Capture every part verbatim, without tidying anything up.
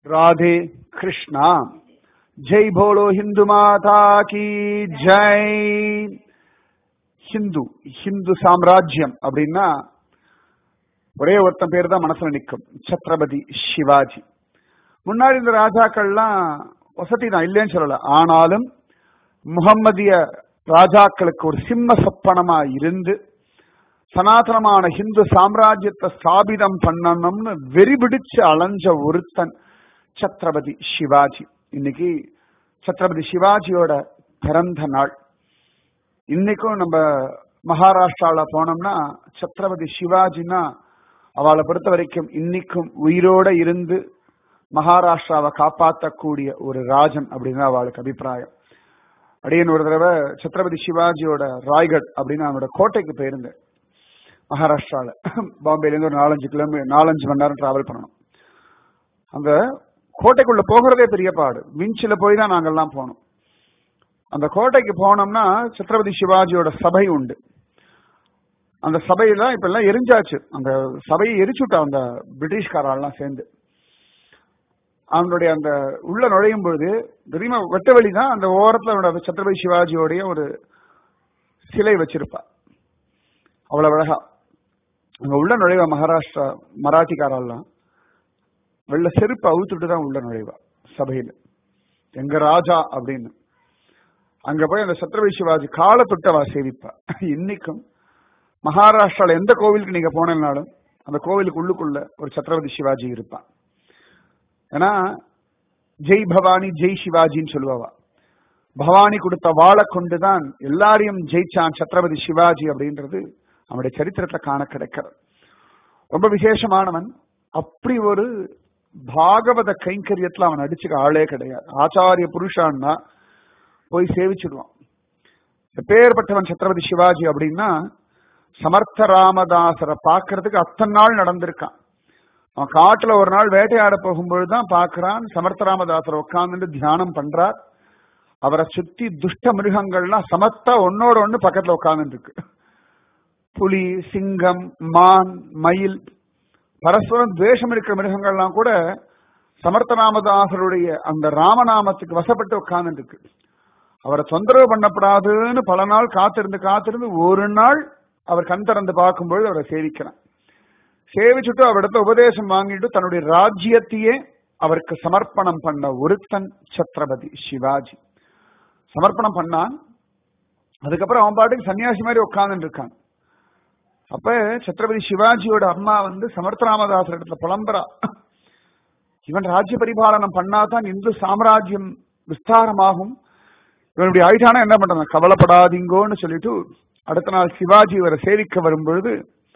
राधे कृष्णा। जय बोलो हिंदू माता की जय। हिंदू हिंदू साम्राज्यम அப்படினா ஒரே ஒருத்தன் பேர் தான் மனசுல நிக்கும், சத்ரபதி சிவாஜி. முன்னாடி இந்த ராஜாக்கள்லாம் வசதி தான் இல்லைன்னு சொல்லல, ஆனாலும் முகம்மதிய ராஜாக்களுக்கு ஒரு சிம்ம சொப்பனமா இருந்து சனாதனமான ஹிந்து சாம்ராஜ்யத்தை ஸ்தாபிதம் பண்ணணும்னு வெறி பிடிச்சு அலைஞ்ச ஒருத்தன் சத்ரபதி சிவாஜி. இன்னைக்கு சத்ரபதி சிவாஜியோட பிறந்த நாள். இன்னைக்கும் நம்ம மகாராஷ்டிரால போனோம்னா சத்ரபதி சிவாஜினா அவளை பொறுத்த வரைக்கும் இன்னைக்கும் உயிரோட இருந்து மகாராஷ்டிராவை காப்பாற்றக்கூடிய ஒரு ராஜன் அப்படின்னு அவளுக்கு அபிப்பிராயம். அடியன் ஒரு தடவை சத்ரபதி சிவாஜியோட ராய்கட் அப்படின்னு அவனோட கோட்டைக்கு போயிருந்தேன். மகாராஷ்டிரால பாம்பேலேருந்து ஒரு நாலஞ்சு கிலோமீட்டர் நாலஞ்சு மணி நேரம் டிராவல் பண்ணணும். அந்த கோட்டைக்குள்ள போகிறதே பெரிய பாடு. விஞ்சில போய் தான் நாங்கெல்லாம் போனோம். அந்த கோட்டைக்கு போனோம்னா சத்ரபதி சிவாஜியோட சபை உண்டு. அந்த சபையில இப்ப எல்லாம் எரிஞ்சாச்சு. அந்த சபையை எரிச்சுட்டா அந்த பிரிட்டிஷ்காரெல்லாம் சேர்ந்து. அவனுடைய அந்த உள்ள நுழையும் பொழுது தெரியுமா, வெட்ட வழி தான். அந்த ஓரத்துல சத்ரபதி சிவாஜியோடைய ஒரு சிலை வச்சிருப்பா, அவ்வளவு அழகா. அங்க உள்ள நுழைவா மகாராஷ்டிரா மராட்டிக்காரெல்லாம் வெள்ள செருப்பு அவுத்துட்டு தான் உள்ள நுழைவா சபையில, எங்க ராஜா அப்படின்னு. அங்க போய் அந்த சத்ரபதி சிவாஜி கால தொட்டவா சேவிப்பா. இன்னைக்கும் மகாராஷ்டிரால எந்த கோவிலுக்கு நீங்க போனாலும் அந்த கோவிலுக்கு உள்ளுக்குள்ள ஒரு சத்ரபதி சிவாஜி இருப்பான். ஏன்னா ஜெய் பவானி ஜெய் சிவாஜின்னு சொல்லுவா. பவானி கொடுத்த வாழை கொண்டுதான் எல்லாரையும் ஜெயிச்சான் சத்ரபதி சிவாஜி அப்படின்றது அவனுடைய சரித்திரத்தை காண கிடைக்கிறது. ரொம்ப விசேஷமானவன். அப்படி ஒரு பாகவத கைங்கரியத்துல அவன் அடிச்சுக்க ஆளே கிடையாது. ஆச்சாரிய புருஷான்னா போய் சேவிச்சிடுவான். பேர்பட்டவன் சத்ரபதி சிவாஜி அப்படின்னா சமர்த்த ராமதாசரை பார்க்கறதுக்கு அத்தனை நாள் நடந்திருக்கான். அவன் காட்டுல ஒரு நாள் வேட்டையாட போகும்பொழுதுதான் பாக்குறான் சமர்த்த ராமதாசரை உட்கார்ந்து தியானம் பண்றார். அவரை சுத்தி துஷ்ட மிருகங்கள்லாம் சமத்தா ஒன்னோட ஒண்ணு பக்கத்துல உட்கார்ந்து இருக்கு. புலி, சிங்கம், மான், மயில், பரஸ்பரம் துவேஷம் இருக்கிற மிருகங்கள்லாம் கூட சமர்த்த ராமதாசருடைய அந்த ராமநாமத்துக்கு வசப்பட்டு உட்கார்ந்து இருக்கு. அவரை தொந்தரவு பண்ணப்படாதுன்னு பல நாள் காத்திருந்து காத்திருந்து ஒரு நாள் அவர் கண் திறந்து பார்க்கும்போது அவரை சேவிக்கிறான். சேவிச்சுட்டு அவரிடத்துல உபதேசம் வாங்கிட்டு தன்னுடைய ராஜ்யத்தையே அவருக்கு சமர்ப்பணம் பண்ண ஒருத்தன் சத்ரபதி சிவாஜி. சமர்ப்பணம் பண்ணான். அதுக்கப்புறம் அவன் பாட்டுக்கு சன்னியாசி மாதிரி உட்கார்ந்து இருக்கான். அப்ப சத்ரபதி சிவாஜியோட அம்மா வந்து சமர்த்த ராமதாசர் இடத்துல புலம்புறா, இவன் ராஜ்ய பரிபாலனம் பண்ணாதான் இந்து சாம்ராஜ்யம் விஸ்தாரமாகும், இவனுடைய ஆயிட்டானா என்ன பண்றான், கவலைப்படாதீங்கோன்னு சொல்லிட்டு அடுத்த நாள் சிவாஜி இவரை சேவிக்க வரும்பொழுது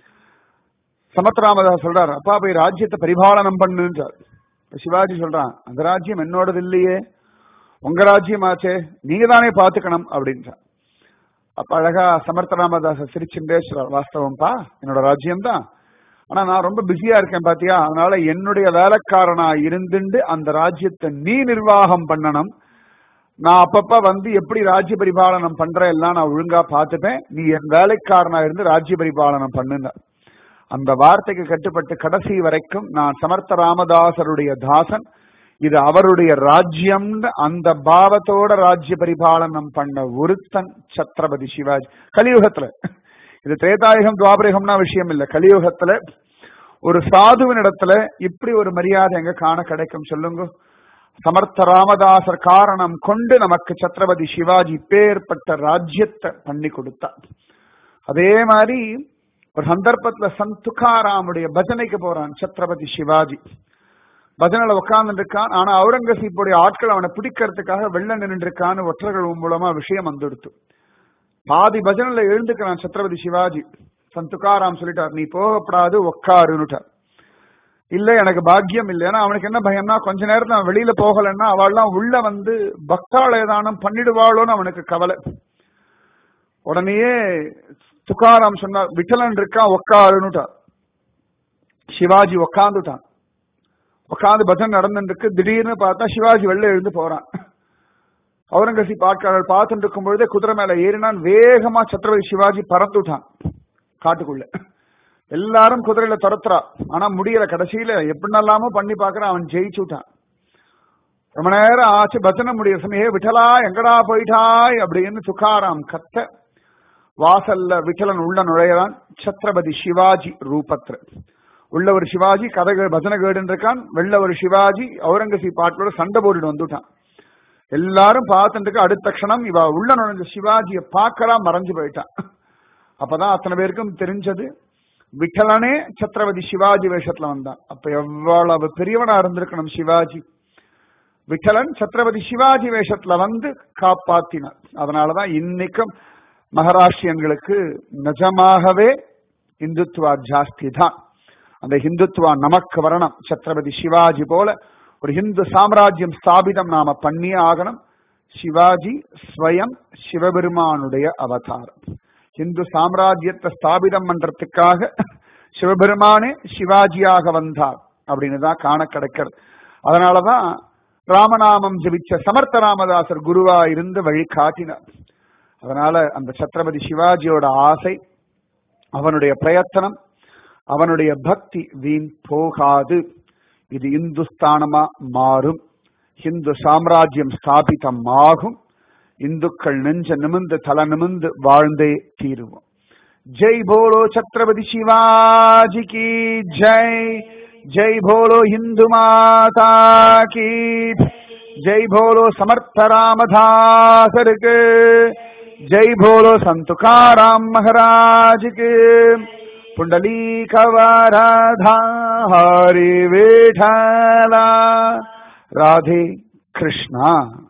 சமர்த்த ராமதாஸ் சொல்றார், அப்பா போய் ராஜ்யத்தை பரிபாலனம் பண்ணுன்றார். சிவாஜி சொல்றான், அந்த ராஜ்யம் என்னோடது இல்லையே, உங்க ராஜ்யம் ஆச்சே, நீங்க தானே பாத்துக்கணும் அப்படின்றார். அப்ப அழகா சமர்த்த ராமதாச சிரிச்சுட்டே சொல்றார், வாஸ்தவம்பா என்னோட ராஜ்யம் தான், ஆனா நான் ரொம்ப பிஸியா இருக்கேன் பாத்தியா, அதனால என்னுடைய வேலைக்காரனா இருந்துட்டு அந்த ராஜ்யத்தை நீ நிர்வாகம் பண்ணணும். நான் அப்பப்ப வந்து எப்படி ராஜ்ய பரிபாலனம் பண்ற எல்லாம் நான் ஒழுங்கா பாத்துப்பேன், நீ என் வேலைக்காரனா இருந்து ராஜ்ய பரிபாலனம் பண்ணுங்க. அந்த வார்த்தைக்கு கட்டுப்பட்டு கடைசி வரைக்கும் நான் சமர்த்த ராமதாசருடைய தாசன், இது அவருடைய ராஜ்யம்னு அந்த பாவத்தோட ராஜ்ய பரிபாலனம் பண்ண ஒருத்தன் சத்ரபதி சிவாஜி. கலியுகத்துல இது திரேதாயுகம் துவாபரயுகம்னா விஷயம் இல்ல, கலியுகத்துல ஒரு சாதுவின் இடத்துல இப்படி ஒரு மரியாதை எங்க காண கிடைக்கும் சொல்லுங்க. சமர்த்த ராமதாசர் காரணம் கொண்டு நமக்கு சத்ரபதி சிவாஜி பேர்பட்ட ராஜ்யத்தை பண்ணி கொடுத்தார். அதே மாதிரி ஒரு சந்தர்ப்பத்துல சந்த் துக்காராமுடைய பஜனைக்கு போறான் சத்ரபதி சிவாஜி. பஜனையில உட்கார்ந்து இருக்கான். ஆனா அவுரங்கசீப்புடைய ஆட்கள் அவனை பிடிக்கிறதுக்காக வெள்ள நின்று இருக்கான்னு ஒற்றர்கள் மூலமா விஷயம் வந்துடுத்து. பாதி பஜனையில எழுந்துக்கிறான் சத்ரபதி சிவாஜி. சந்த் துக்காராம் சொல்லிட்டார், நீ போகப்படாது உட்காருன்னுட்டார். இல்ல எனக்கு பாக்கியம் இல்லைன்னா அவனுக்கு என்ன பயம்னா, கொஞ்ச நேரத்துல அவன் வெளியில போகலன்னா அவள்லாம் உள்ள வந்து பக்தாள ஏதானம் பண்ணிடுவாளோன்னு அவனுக்கு கவலை. உடனேயே துக்காராம் சொன்னார், விட்டலன் இருக்கா உட்காருன்னுட்டார். சிவாஜி உட்காந்துட்டான். உட்காந்து பஜன் நடந்துட்டு இருக்கு. திடீர்னு பார்த்தா சிவாஜி வெளில எழுந்து போறான். அவுரங்கசீப் ஆட்காரர்கள் பார்த்துட்டு இருக்கும் பொழுதே குதிரை மேல ஏறினான். வேகமா சத்ரபதி சிவாஜி பறந்துட்டான் காட்டுக்குள்ள. எல்லாரும் குதிரையில துரத்துறா, ஆனா முடியல. கடைசியில எப்படினாலாமோ பண்ணி பாக்குறான், அவன் ஜெயிச்சுட்டான். ரொம்ப நேரம் ஆச்சு பஜனை முடிய சமயம், விட்டலா எங்கடா போயிட்டாய் அப்படின்னு துக்காராம் கத்த, வாசல்ல விட்டலன் உள்ள நுழையறான். சத்ரபதி சிவாஜி ரூபத்துல உள்ள ஒரு சிவாஜி கதை பஜனை கேடுன்னு இருக்கான். வெள்ள ஒரு சிவாஜி அவுரங்கசீப் பாட்டோட சண்டை போட்டுட்டு வந்துட்டான். எல்லாரும் பார்த்துட்டு அடுத்த க்ஷணம் இவ உள்ள நுழைஞ்ச சிவாஜியை பார்க்கறா, மறைஞ்சு போயிட்டான். அப்பதான் அத்தனை பேருக்கும் தெரிஞ்சது விட்டலனே சத்ரபதி சிவாஜி வேஷத்துல வந்தான். அப்ப எவ்வளவு பெரியவனா இருந்திருக்கணும் சிவாஜி. விட்டலன் சத்ரபதி சிவாஜி வேஷத்துல வந்து காப்பாத்தினார். அதனாலதான் இன்னைக்கும் மகாராஷ்டிரியன்களுக்கு நிஜமாகவே இந்துத்துவா ஜாஸ்தி தான். அந்த ஹிந்துத்துவா நமக்கு வரணும். சத்ரபதி சிவாஜி போல ஒரு ஹிந்து சாம்ராஜ்யம் ஸ்தாபிதம் நாம பண்ணியே ஆகணும். சிவாஜி ஸ்வயம் சிவபெருமானுடைய அவதாரம். ஹிந்து சாம்ராஜ்யத்தை ஸ்தாபிதம் பண்றதுக்காக சிவபெருமானே சிவாஜியாக வந்தார் அப்படின்னு தான் காண கிடைக்கிறது. அதனாலதான் ராமநாமம் ஜபிச்ச சமர்த்த ராமதாசர் குருவா இருந்து வழி காட்டினார். அதனால அந்த சத்ரபதி சிவாஜியோட ஆசை, அவனுடைய பிரயத்தனம், அவனுடைய பக்தி வீண் போகாது. இது இந்துஸ்தானமா மாறும், ஹிந்து சாம்ராஜ்யம் ஸ்தாபிதம் ஆகும். இந்துக்கள் நெஞ்ச நிமிந்து தல நிமிந்து வாழ்ந்தே தீருவோம். ஜெய் போலோ சத்ரபதி சிவாஜி கி ஜெய். ஜெய் போலோ இந்து மாதா கி ஜெய். போலோ சமர்த்த ராமதாசருக்கு ஜெய். போலோ संत तुकाराम महाराज के. पुंडलीक वरदा हरि विठला. राधे कृष्णा.